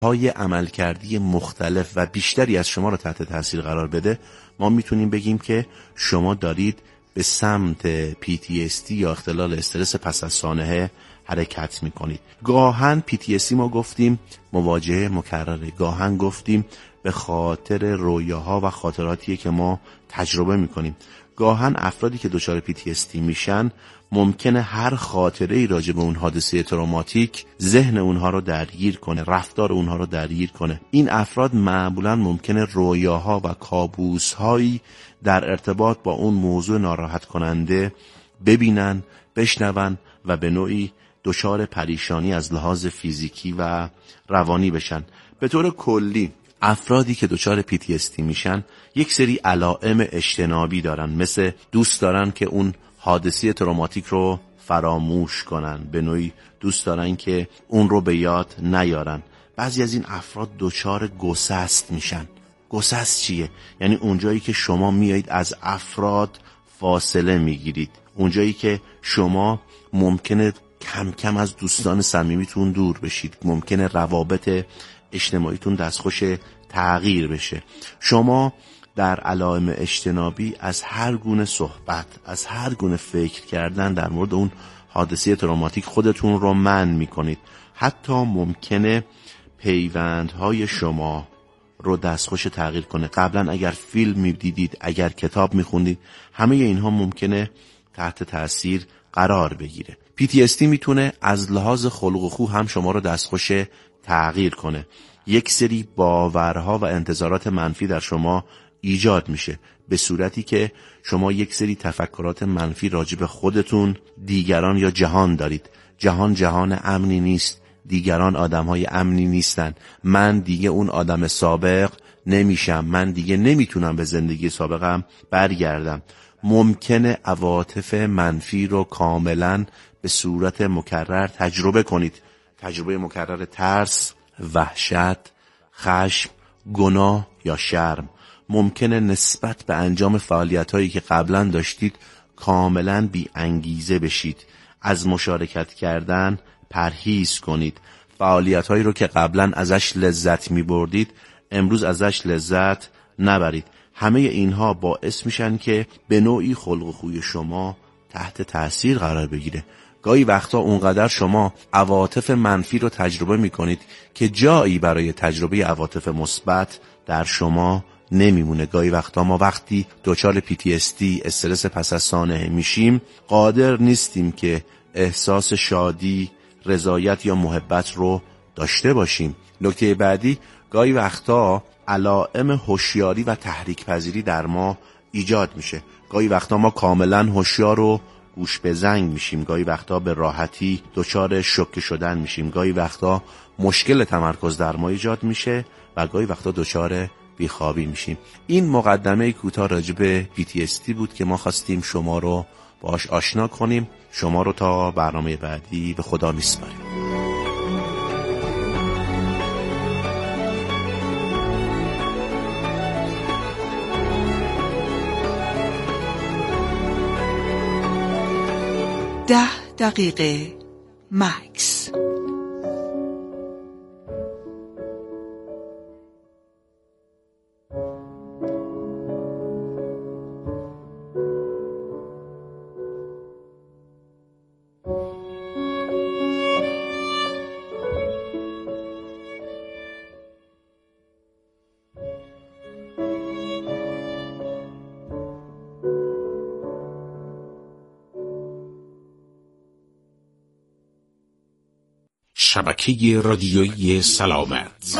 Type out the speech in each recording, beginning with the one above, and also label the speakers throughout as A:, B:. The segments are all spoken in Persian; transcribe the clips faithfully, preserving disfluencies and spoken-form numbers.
A: های عملکردی مختلف و بیشتری از شما رو تحت تاثیر قرار بده، ما میتونیم بگیم که شما دارید به سمت پی تی اس دی یا اختلال استرس پس از سانحه حرکت میکنید. گاهن پی تی اس دی ما گفتیم مواجهه مکرره، گاهن گفتیم به خاطر رویاها و خاطراتیه که ما تجربه میکنیم. گاهن افرادی که دچار پی تی اس دی میشن ممکنه هر خاطره ای راجع به اون حادثه تروماتیک ذهن اونها رو درگیر کنه، رفتار اونها رو درگیر کنه. این افراد معمولا ممکنه رویاها و کابوسهایی در ارتباط با اون موضوع ناراحت کننده ببینن، بشنون و به نوعی دچار پریشانی از لحاظ فیزیکی و روانی بشن. به طور کلی افرادی که دچار پی تی اس دی میشن یک سری علائم اجتنابی دارن، مثل دوست دارن که اون حادثه تروماتیک رو فراموش کنن، به نوعی دوست دارن که اون رو به یاد نیارن. بعضی از این افراد دچار گسست میشن. گسست چیه؟ یعنی اونجایی که شما میایید از افراد فاصله میگیرید، اونجایی که شما ممکنه کم کم از دوستان صمیمیتون دور بشید، ممکنه روابط اجتماعیتون دستخوش تغییر بشه. شما در علائم اجتنابی از هر گونه صحبت، از هر گونه فکر کردن در مورد اون حادثه تروماتیک خودتون رو منع میکنید. حتی ممکنه پیوندهای شما رو دستخوش تغییر کنه. قبلا اگر فیلم میدیدید، اگر کتاب میخوندید، همه اینها ممکنه تحت تاثیر قرار بگیره. پی تی اس دی میتونه از لحاظ خلق و خو هم شما رو دستخوش تغییر کنه. یک سری باورها و انتظارات منفی در شما ایجاد میشه، به صورتی که شما یک سری تفکرات منفی راجع به خودتون، دیگران یا جهان دارید. جهان جهان امنی نیست، دیگران آدمهای امنی نیستن، من دیگه اون آدم سابق نمیشم، من دیگه نمیتونم به زندگی سابقم برگردم. ممکنه عواطف منفی رو کاملا به صورت مکرر تجربه کنید. تجربه مکرر ترس، وحشت، خشم، گناه یا شرم. ممکنه نسبت به انجام فعالیت‌هایی که قبلا داشتید کاملا بی انگیزه بشید. از مشارکت کردن پرهیز کنید. فعالیت‌هایی رو که قبلا ازش لذت می‌بردید امروز ازش لذت نبرید. همه اینها باعث میشن که به نوعی خلق و خوی شما تحت تأثیر قرار بگیره. گاهی وقتا اونقدر شما عواطف منفی رو تجربه میکنید که جایی برای تجربه عواطف مثبت در شما نمیمونه. گاهی وقتا ما وقتی دچار پی تی اس دی، استرس پس از سانحه میشیم، قادر نیستیم که احساس شادی، رضایت یا محبت رو داشته باشیم. نکته بعدی، گاهی وقتا علائم هوشیاری و تحریک پذیری در ما ایجاد میشه. گاهی وقتا ما کاملا هوشیار و گوش به زنگ میشیم، گاهی وقتا به راحتی دچار شوکه شدن میشیم، گاهی وقتا مشکل تمرکز در ما ایجاد میشه و گاهی وقتا دچار بیخوابی میشیم. این مقدمه کوتاه راجع به پی تی اس دی بود که ما خواستیم شما رو باهاش آشنا کنیم. شما رو تا برنامه بعدی به خدا میسپاریم.
B: ده دقیقه مکس.
C: شبکه رادیویی سلامت.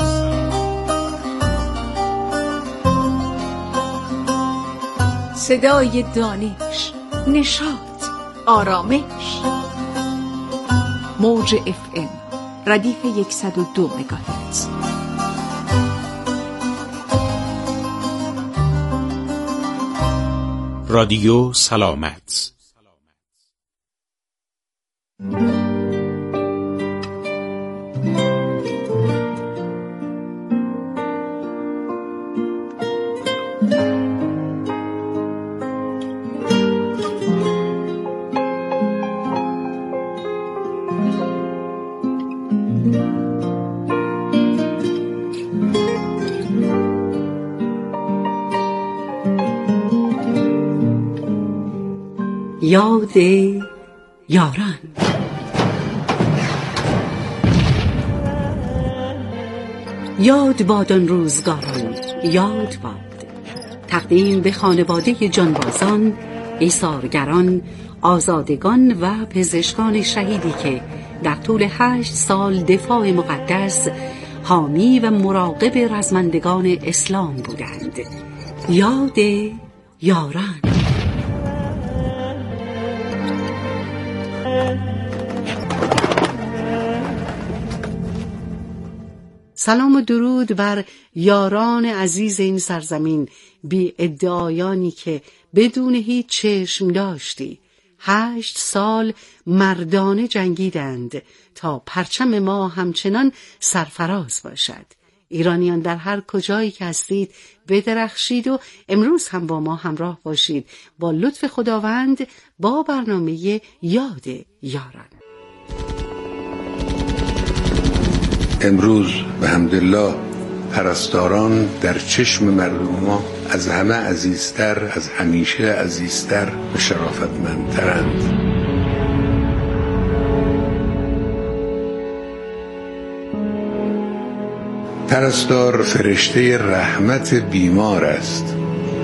D: صدای دانش، نشاط، آرامش. موج اف ام ردیف صد و دو مگاهرتز.
C: رادیو سلامت.
E: یاد یاران. یاد باد آن روزگاران، یاد باد. تقدیم به خانواده جانبازان، ایثارگران، آزادگان و پزشکان شهیدی که در طول هشت سال دفاع مقدس، حامی و مراقب رزمندگان اسلام بودند. یاد یاران. سلام و درود بر یاران عزیز این سرزمین، بی ادعایانی که بدون هیچ چشم داشتی هشت سال مردانه جنگیدند تا پرچم ما همچنان سرفراز باشد. ایرانیان در هر کجایی که هستید بدرخشید و امروز هم با ما همراه باشید با لطف خداوند با برنامه یاد یاران.
F: امروز به حمدالله پرستاران در چشم مردم ما از همه عزیزتر، از همیشه عزیزتر و شرافتمندترند. پرستار فرشته رحمت بیمار است.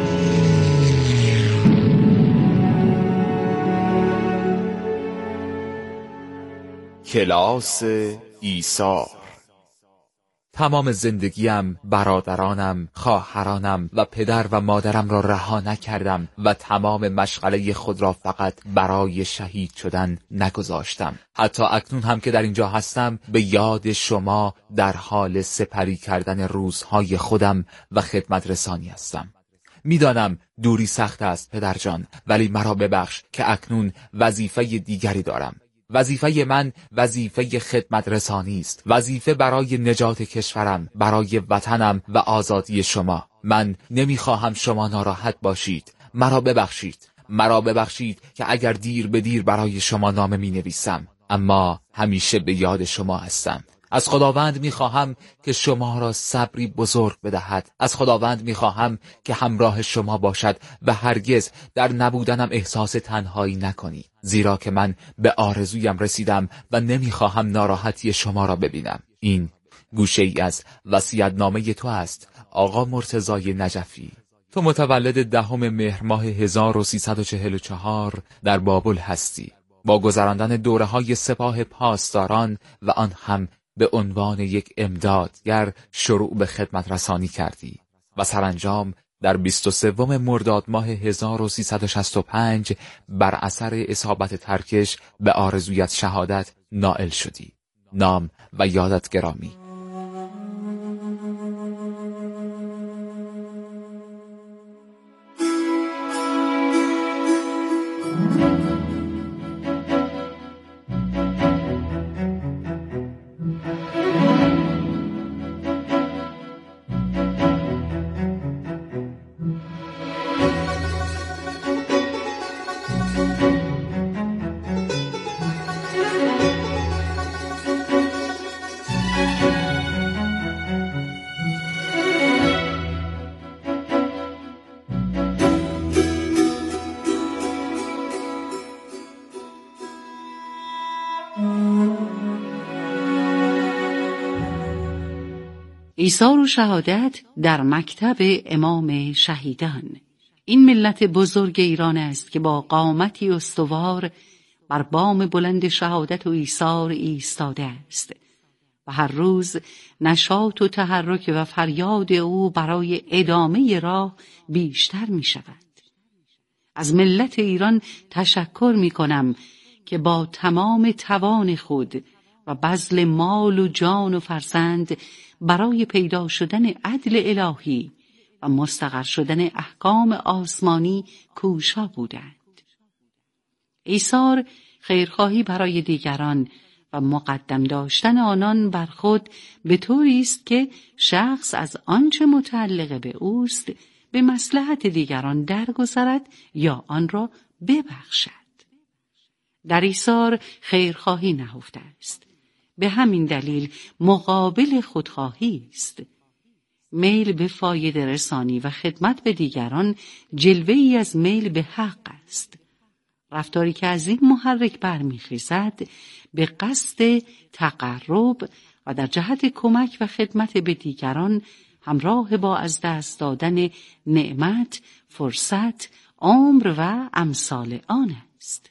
G: کلاس ایثار. تمام زندگیم برادرانم، خواهرانم و پدر و مادرم را رها نکردم و تمام مشغله خود را فقط برای شهید شدن نگذاشتم. حتی اکنون هم که در اینجا هستم به یاد شما در حال سپری کردن روزهای خودم و خدمت رسانی هستم. میدانم دوری سخت است پدر جان، ولی مرا ببخش که اکنون وظیفه دیگری دارم. وظیفه من وظیفه خدمت رسانی است، وظیفه برای نجات کشورم، برای وطنم و آزادی شما. من نمیخواهم شما ناراحت باشید. مرا ببخشید. مرا ببخشید که اگر دیر به دیر برای شما نامه می نویسم، اما همیشه به یاد شما هستم. از خداوند میخواهم که شما را صبری بزرگ بدهد. از خداوند میخواهم که همراه شما باشد و هرگز در نبودنم احساس تنهایی نکنی، زیرا که من به آرزویم رسیدم و نمیخواهم ناراحتی شما را ببینم. این گوشه ای از وصیت‌نامه تو است آقا مرتضای نجفی. تو متولد دهم مهر ماه هزار و سیصد و چهل و چهار در بابل هستی. با گذراندن دوره‌های سپاه پاسداران و آن هم به عنوان یک امدادگر شروع به خدمت رسانی کردی و سرانجام در بیست و سوم مرداد ماه هزار و سیصد و شصت و پنج بر اثر اصابت ترکش به آرزویت شهادت نائل شدی. نام و یادت گرامی.
E: ایثار و شهادت در مکتب امام شهیدان. این ملت بزرگ ایران است که با قامتی استوار بر بام بلند شهادت و ایثار ایستاده است و هر روز نشاط و تحرک و فریاد او برای ادامه راه بیشتر می شود. از ملت ایران تشکر می کنم که با تمام توان خود و بذل مال و جان و فرزند برای پیدا شدن عدل الهی و مستقر شدن احکام آسمانی کوشا بودند. ایثار خیرخواهی برای دیگران و مقدم داشتن آنان بر خود به طوری است که شخص از آنچه متعلق به اوست به مصلحت دیگران درگذرد یا آن را ببخشد. در ایثار خیرخواهی نهفته است. به همین دلیل مقابل خودخواهی است. میل به فایده رسانی و خدمت به دیگران جلوه‌ای از میل به حق است. رفتاری که از این محرک برمیخیزد به قصد تقرب و در جهت کمک و خدمت به دیگران همراه با از دست دادن نعمت، فرصت، عمر و امثال آن است.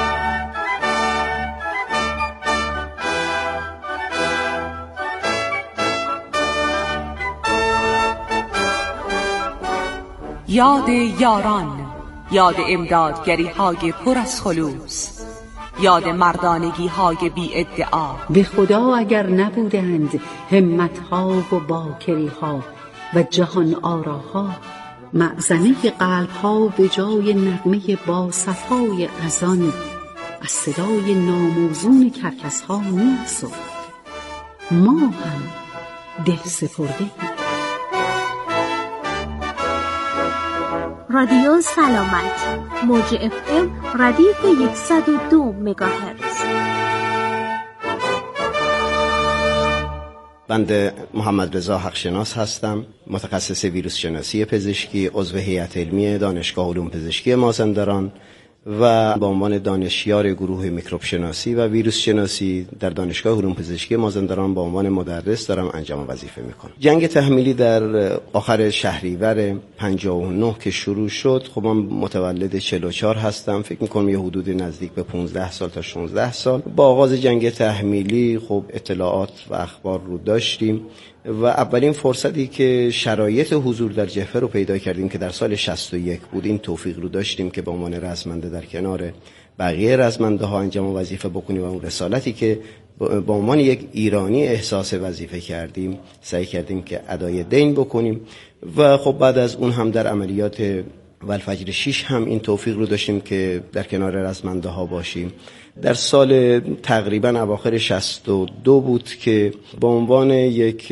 B: یاد یاران، یاد امدادگری های پر از خلوص، یاد مردانگی های بی ادعا.
E: به خدا اگر نبودند همتها و باکریها و جهان آراها، معزنه قلبها به جای نغمه با صفای اذان از صدای ناموزون کرکسها می‌افزود. ما هم دل سپرده.
H: رادیو سلامت، موج اف ام ردیف صد و دو مگاهرتز.
I: بنده محمد رضا حقشناس هستم، متخصص ویروس شناسی پزشکی، عضو هیئت علمی دانشگاه علوم پزشکی مازندران و به عنوان دانشیار گروه میکروب شناسی و ویروس شناسی در دانشگاه علوم پزشکی مازندران به عنوان مدرس دارم انجام وظیفه میکنم. جنگ تحمیلی در آخر شهریور پنجاه و نه که شروع شد، خب من متولد چهل و چهار هستم، فکر میکنم یه حدود نزدیک به پانزده سال تا شانزده سال. با آغاز جنگ تحمیلی خب اطلاعات و اخبار رو داشتیم و اولین فرصتی که شرایط حضور در جبهه رو پیدا کردیم که در سال شصت و یک بود، این توفیق رو داشتیم که به عنوان رزمنده در کنار بقیه رزمنده ها انجام وظیفه بکنیم و اون رسالتی که به عنوان یک ایرانی احساس وظیفه کردیم سعی کردیم که ادای دین بکنیم و خب بعد از اون هم در عملیات والفجر شش هم این توفیق رو داشتیم که در کنار رزمنده ها باشیم. در سال تقریبا اواخر شصت و دو بود که به عنوان یک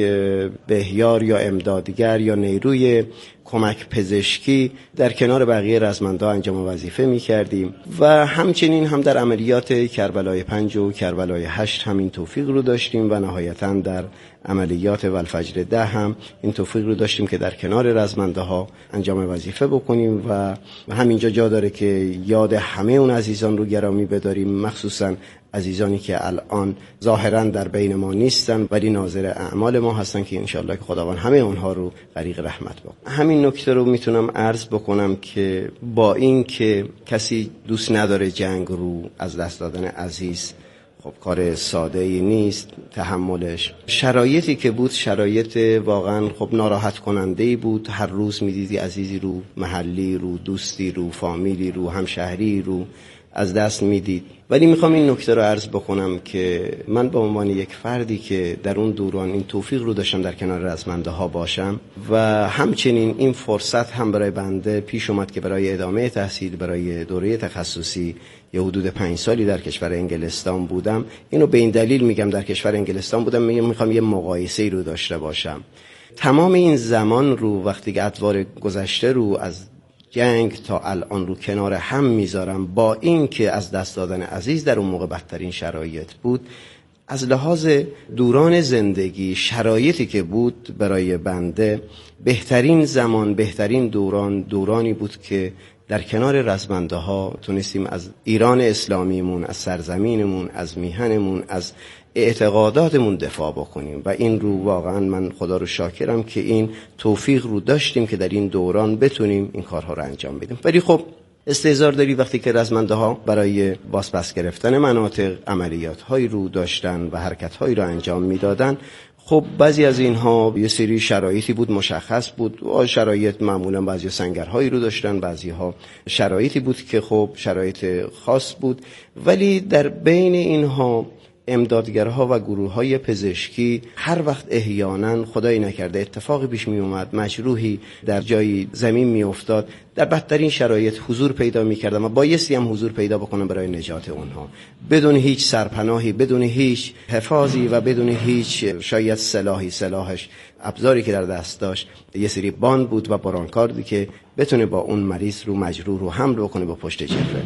I: بهیار یا امدادگر یا نیروی کمک پزشکی در کنار بقیه رزمنده ها انجام وظیفه می کردیم و همچنین هم در عملیات کربلای پنج و کربلای هشت هم این توفیق رو داشتیم و نهایتاً در عملیات والفجر ده هم این توفیق رو داشتیم که در کنار رزمنده ها انجام وظیفه بکنیم و همینجا جا داره که یاد همه اون عزیزان رو گرامی بداریم، مخصوصاً عزیزانی که الان ظاهراً در بین ما نیستن ولی ناظر اعمال ما هستن که انشالله که خداوند همه اونها رو غریق رحمت بکنه. همین نکته رو میتونم عرض بکنم که با این که کسی دوست نداره جنگ رو، از دست دادن عزیز خب کار ساده ای نیست تحملش. شرایطی که بود شرایط واقعا خب ناراحت کننده ای بود. هر روز میدیدی عزیزی رو، محلی رو، دوستی رو، فامیلی رو، همشهری رو از دست میدید. ولی میخوام این نکته رو عرض بکنم که من به عنوان یک فردی که در اون دوران این توفیق رو داشتم در کنار رزمنده ها باشم و همچنین این فرصت هم برای بنده پیش اومد که برای ادامه تحصیل، برای دوره تخصصی یه حدود پنج سالی در کشور انگلستان بودم. اینو به این دلیل میگم در کشور انگلستان بودم، میگم میخوام یه مقایسه رو داشته باشم. تمام این زمان رو وقتی که ادوار گذشته رو از جنگ تا الان رو کنار هم میذارم، با این که از دست دادن عزیز در اون موقع بدترین شرایط بود، از لحاظ دوران زندگی شرایطی که بود برای بنده بهترین زمان، بهترین دوران دورانی بود که در کنار رزمنده ها تونستیم از ایران اسلامیمون، از سرزمینمون، از میهنمون، از اعتقاداتمون دفاع بکنیم و این رو واقعا من خدا رو شاکرم که این توفیق رو داشتیم که در این دوران بتونیم این کارها رو انجام بدیم. ولی خب استحضار داری وقتی که رزمنده ها برای بازپس گرفتن مناطق عملیات هایی رو داشتن و حرکت هایی رو انجام میدادن، خب بعضی از اینها یه سری شرایطی بود مشخص بود و شرایط معمولا بعضی سنگرهایی رو داشتن، بعضی ها شرایطی بود که خب شرایط خاص بود. ولی در بین اینها امدادگرها و گروه‌های پزشکی هر وقت احیانا خدایی نکرده اتفاقی پیش می اومد، مجروحی در جایی زمین می افتاد، در بدترین شرایط حضور پیدا می کردم و بایستی هم حضور پیدا بکنم برای نجات اونها، بدون هیچ سرپناهی، بدون هیچ حفاظی و بدون هیچ شاید سلاحی، سلاحش ابزاری که در دست داشت یه سری باند بود و برانکاردی که بتونه با اون مریض رو مجروح رو حمل بکنه با پشت جبهه.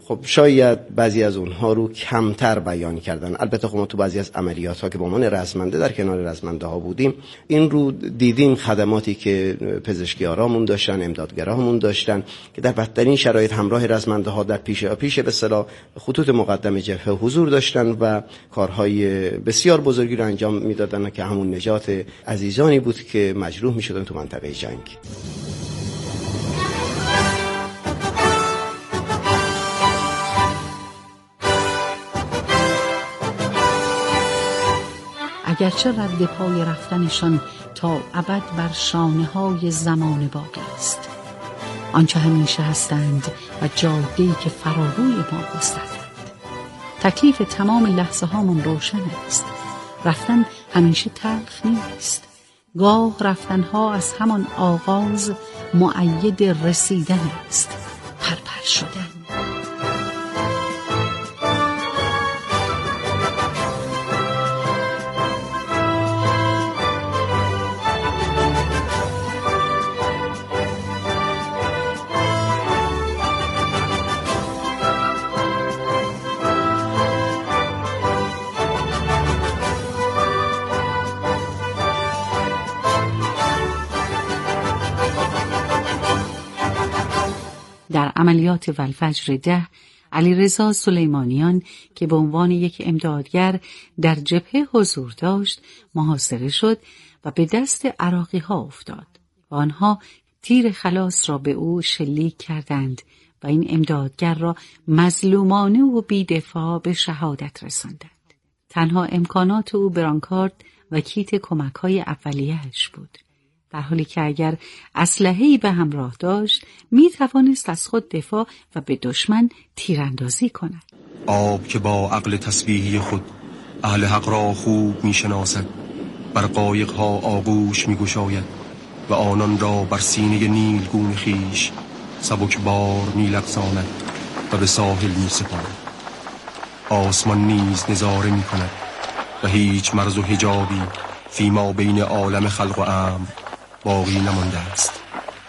I: خب شاید بعضی از اونها رو کمتر بیان کردن. البته خب ما تو بعضی از عملیات ها که به عنوان رزمنده در کنار رزمنده ها بودیم این رو دیدیم، خدماتی که پزشکیارامون داشتن، امدادگراهمون داشتن که در بدترین شرایط همراه رزمنده ها در پیش پیش به اصطلاح خطوط مقدم جبهه حضور داشتن و کارهای بسیار بزرگی رو انجام میدادن که همون نجات عزیزانی بود که مجروح میشدن تو منطقه جنگ.
E: اگرچه رد پای رفتنشان تا ابد بر شانه های زمان باقی است، آنچه همیشه هستند و جاده‌ای که فراروی ما گستردند. تکلیف تمام لحظه هامون روشن است. رفتن همیشه تلخ نیست. گاه رفتنها از همان آغاز مؤید رسیدن است، پرپر شدن. در عملیات والفجر ده، علیرضا سلیمانیان که به عنوان یک امدادگر در جبهه حضور داشت محاصره شد و به دست عراقی ها افتاد و آنها تیر خلاص را به او شلیک کردند و این امدادگر را مظلومانه و بی‌دفاع به شهادت رساندند. تنها امکانات او برانکارد و کیت کمک‌های اولیه‌اش بود، در حالی که اگر اسلحه‌ای به همراه داشت می توانست از خود دفاع و به دشمن تیراندازی کند.
J: آب که با عقل تسبیحی خود اهل حق را خوب می شناسد، بر قایق‌ها آغوش می گشاید و آنان را بر سینه نیلگون خیش سبک بار می لغزاند و به ساحل می سپارد. آسمان نیز نظاره می کند و هیچ مرز و حجابی فیما بین عالم خلق و امر باقی نمانده است.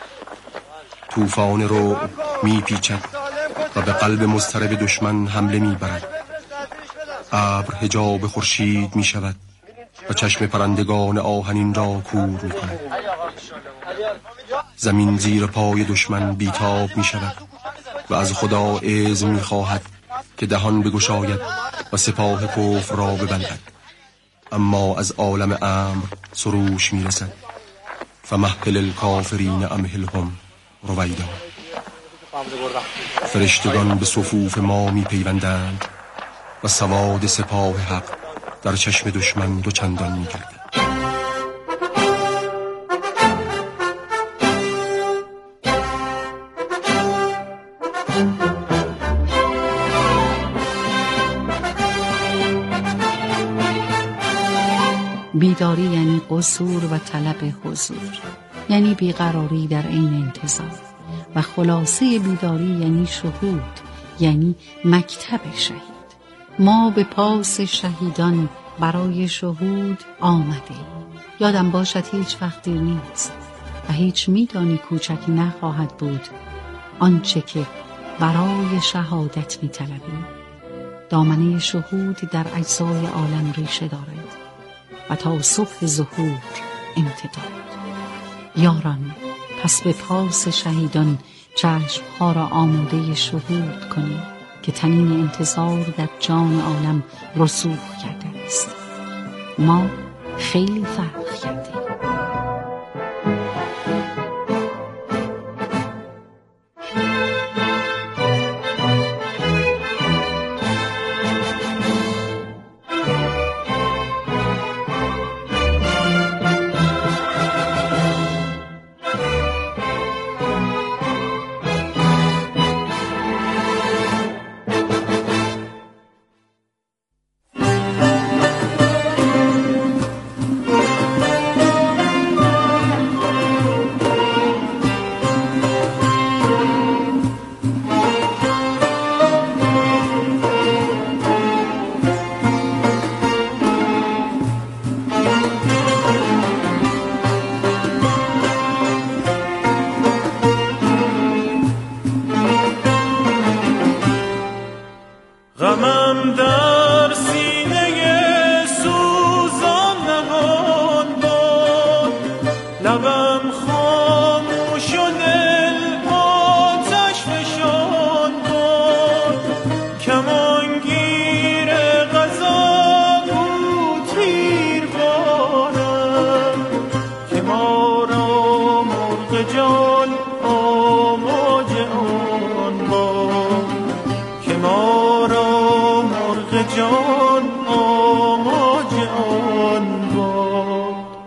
J: طوفان رو می پیچد و به قلب مضطرب دشمن حمله می برد. ابر حجاب خورشید می شود و چشم پرندگان آهنین را کور می کند. زمین زیر پای دشمن بیتاب می شود و از خدا اذن می خواهد که دهان بگشاید و سپاه کفر را ببندد، اما از عالم امر سروش می رسد. فمهل الکافرین امهلهم رویدا. فرشتگان به صفوف ما می پیوندند و سواد سپاه حق در چشم دشمن دو چندان می گردد.
E: بیداری یعنی قصور و طلب حضور، یعنی بیقراری در عین انتظار، و خلاصه بیداری یعنی شهود، یعنی مکتب شهید. ما به پاس شهیدان برای شهود آمده. یادم باشد هیچ وقت دیر نیست و هیچ میدانی کوچک نخواهد بود آنچه که برای شهادت می‌طلبی. دامنه شهود در اجزای عالم ریشه دارد و تا صبح ظهور امتداد. یاران، پس به پاس شهیدان چشمها را آماده شهود کنید که تنین انتظار در جان عالم رسوخ کرده است. ما خیلی فرق کردیم.
K: لبم خاموش و دل آتش فشان بود، کمانگیر قضا بود تیربارم که ما را مرغ جان آماج آن باد، که ما را مرغ جان آماج آن باد.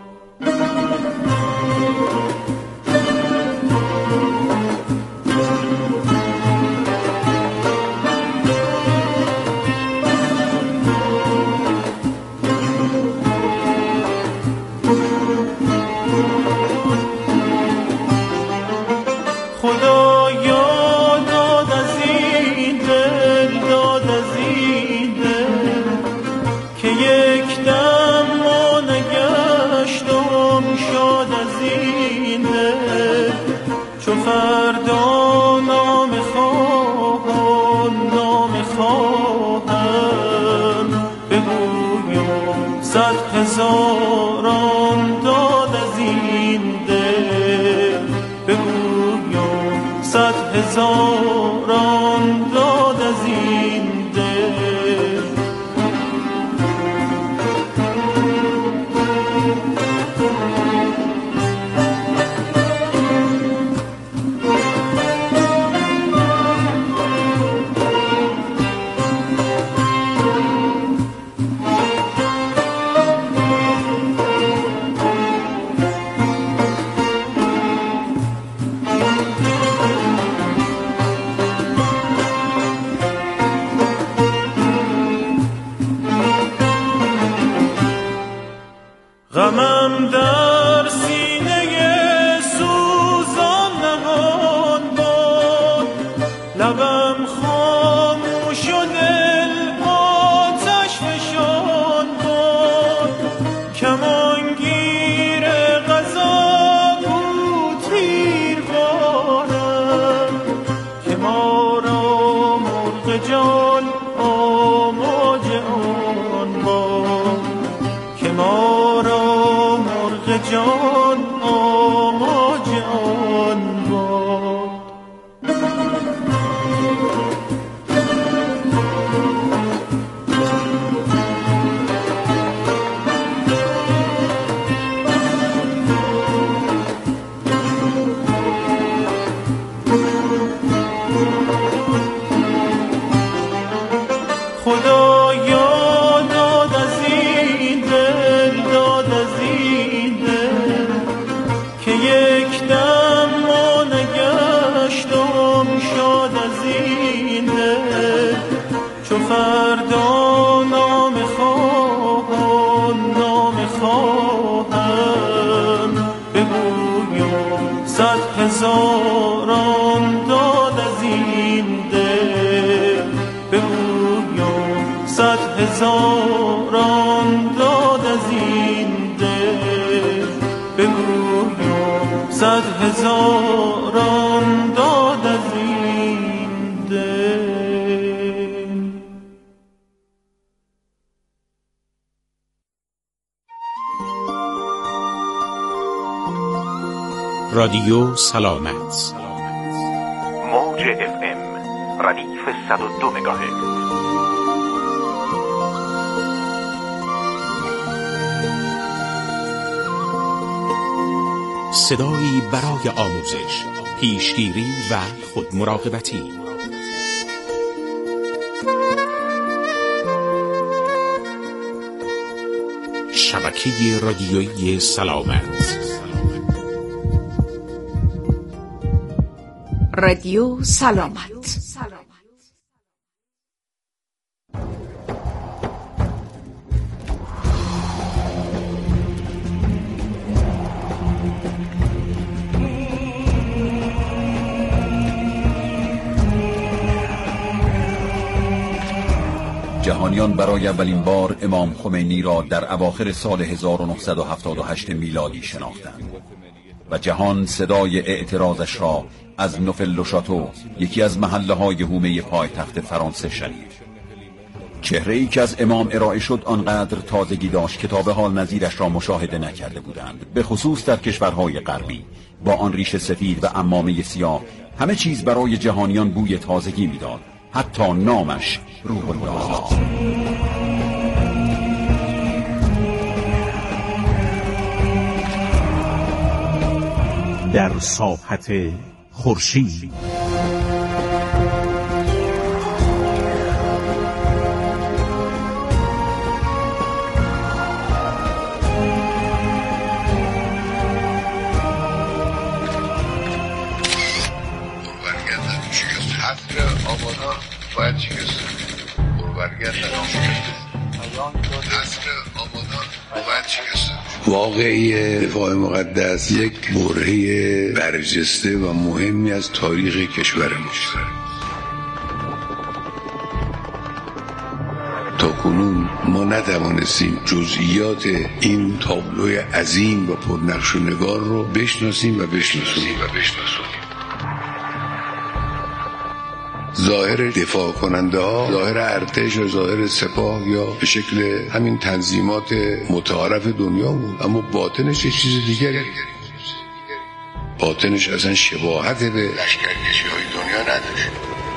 K: خدایا داد از این دل، داد از این دل که یک دم ما نگشتم شاد از این دل. چو فردا نام خواهم، نام خواهم بگویم صد هزاران داد از این دل، بگویم صد هزاران داد از این دل. غمم در سینه سوزان نهان بود، لبم خاموش و دل آتش فشان بود، کمانگیر قضا بود تیربارم که ما را مرغ جان آماج آن باد، که ما را مرغ جان آماج آن باد. خدایا داد از این دل، داد از این دل که یک دم ما نگشتم شاد از این دل. چو فردا نام خواهم، نام خواهم بگویم صد هزاران داد از این دل، بگویم صد هزاران داد از این دل، بگویم صد هزاران داد از این دل.
C: رادیو سلامت،
L: موج اف ام ردیف صد و دو مگاهرتز.
C: صدایی برای آموزش، پیشگیری و خودمراقبتی. شبکه رادیویی سلامت.
D: رادیو سلامت.
M: جهانیان برای اولین بار امام خمینی را در اواخر سال هزار و نهصد و هفتاد و هشت میلادی شناختند و جهان صدای اعتراضش را از نوفل لو شاتو، یکی از محله های حومه پایتخت فرانسه شنید. چهره‌ای که از امام ارائه شد آنقدر تازگی داشت که تا به حال نظیرش را مشاهده نکرده بودند، به خصوص در کشورهای غربی. با آن ریش سفید و عمامه سیاه همه چیز برای جهانیان بوی تازگی میداد، حتی نامش روح الله.
C: در ساحت خورشید
F: آبادان باید شکست بربرگرد نصر آبادان باید شکست. واقعی دفاع مقدس یک برهه برجسته و مهمی از تاریخ کشور ماست. تا کنون ما نتوانستیم جزئیات این تابلوی عظیم و پرنقش و نگار رو بشناسیم و بشناسیم و بشناسیم. ظاهر دفاع کننده ها، ظاهر ارتش و ظاهر سپاه یا به شکل همین تنظیمات متعارف دنیا بود، اما باطنش یک چیز دیگری. باطنش اصلا شباهت به لشکرکشی های دنیا نداشت.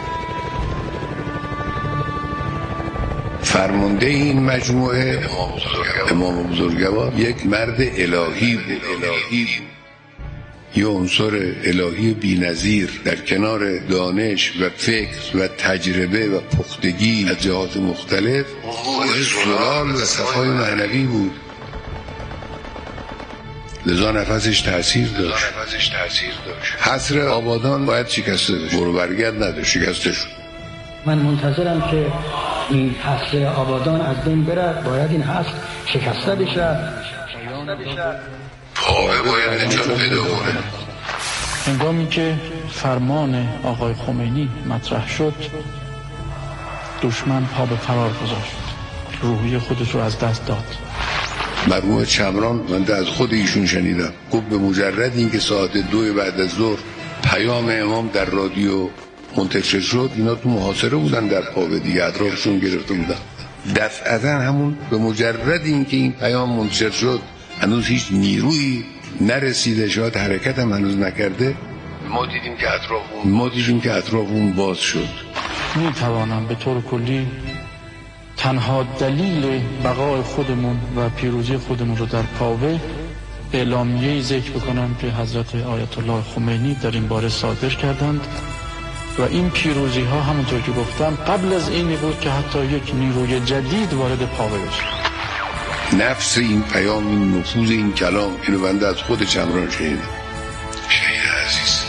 F: فرمانده این مجموعه امام بزرگوار یک مرد الهی بود. الهی یه عنصر الهی بی‌نظیر در کنار دانش و فکر و تجربه و پختگی از جهات مختلف، زلال و صفای معنوی بود. لذا نفسش تأثیر داشت. حصر آبادان باید شکسته بشه، برو برگرد نداشت، شکسته شد.
N: من منتظرم که این حصر آبادان از بین بره، باید این حصر شکسته بشه.
F: پاوه باید نجات پیدا کنه.
O: هنگامی که فرمان آقای خمینی مطرح شد، دشمن پا به فرار گذاشت، روحی خودش رو از دست داد.
F: مرحوم چمران، من از خود ایشون شنیدم، گفت به مجرد اینکه ساعت دو بعد از ظهر پیام امام در رادیو منتشر شد، اینا تو محاصره بودن در پاوه دیگه، اطرافشون گرفته بودن. دفعتا همون به مجرد اینکه این پیام منتشر شد، هنوز هیچ نیرویی نرسیده، شاید حرکت هم هنوز نکرده، ما دیدیم که اطرافمون ما دیدیم که اطرافمون باز شد.
O: می توانم به طور کلی تنها دلیل بقای خودمون و پیروزی خودمون رو در پاوه اعلامیه‌ای ذکر بکنم که حضرت آیت الله خمینی در این باره صادر کردند و این پیروزی ها همونطور که گفتم قبل از این بود که حتی یک نیروی جدید وارد پاوه بشه.
F: نفس این پیام، این نفوذ این کلام، اینو بنده از خود چمران شنیدم. شهید عزیز،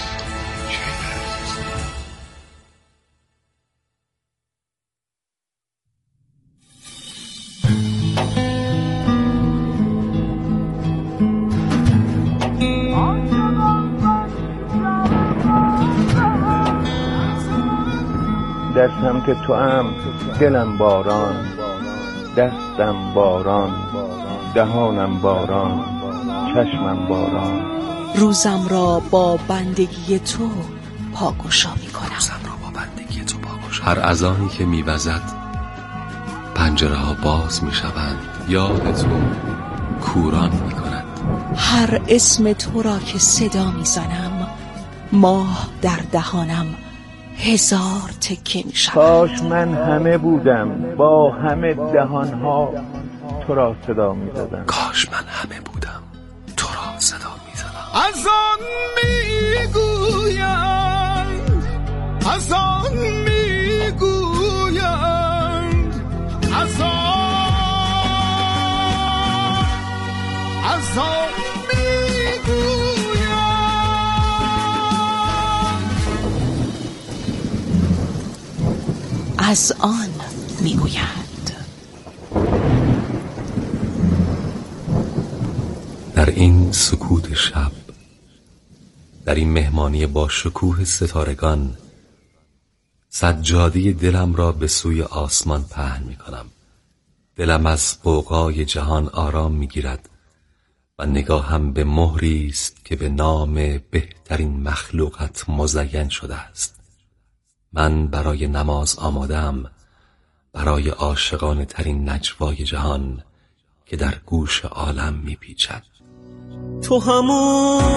P: در سمت تو ام دلم باران، دستم باران، دهانم باران، چشمم باران.
B: روزم را با بندگی تو پاگشا می کنم.
Q: روزم را با بندگی تو پاگشا. هر اذانی که می وزد پنجره ها باز می شوند، یاد تو کوران می کند.
B: هر اسم تو را که صدا می زنم، ماه در دهانم هزار تکه می شود.
P: کاش من همه بودم، با همه دهانها تو را صدا می زدم.
Q: کاش من همه بودم، تو را صدا می زدم.
K: از آن می گویند، از آن می گویند، از آن از آن می گویند.
B: از آن می گویند.
Q: در این سکوت شب، در این مهمانی با شکوه ستارگان، سجاده دلم را به سوی آسمان پهن می کنم. دلم از غوغای جهان آرام می گیرد و نگاهم به مهری است که به نام بهترین مخلوقت مزین شده است. من برای نماز آمادم برای عاشقانه ترین نجوای جهان که در گوش عالم میپیچد.
K: تو همون